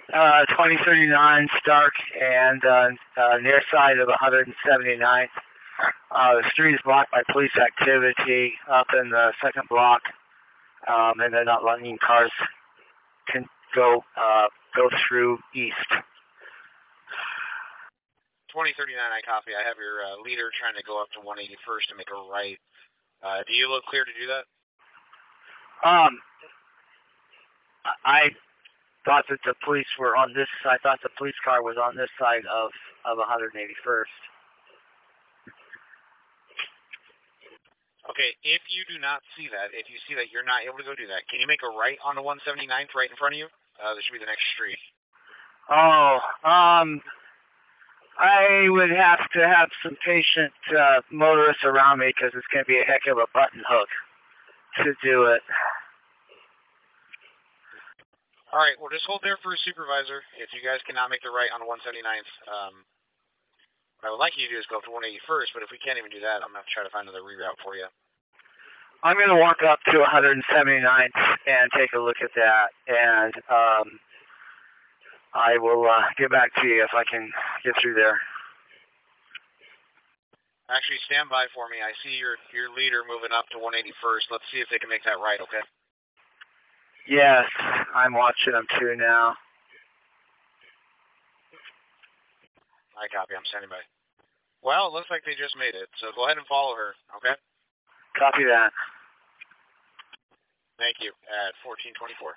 2039 Stark and near side of 179th. The street is blocked by police activity up in the second block, and they're not letting cars can go through east. 2039, I copy. I have your leader trying to go up to 181st to make a right. Do you look clear to do that? I thought that the police were on this. I thought the police car was on this side of 181st. Okay, if you do not see that, if you see that you're not able to go do that, can you make a right on the 179th right in front of you? This should be the next street. I would have to have some patient motorists around me because it's going to be a heck of a button hook to do it. All right, well, just hold there for a supervisor. If you guys cannot make the right on the 179th, what I would like you to do is go up to 181st, but if we can't even do that, I'm going to try to find another reroute for you. I'm going to walk up to 179th and take a look at that, and I will get back to you if I can get through there. Actually, stand by for me. I see your leader moving up to 181st. Let's see if they can make that right, okay? Yes, I'm watching them too now. I copy. I'm standing by. Well, it looks like they just made it, so go ahead and follow her, okay? Copy that. Thank you. At 1424.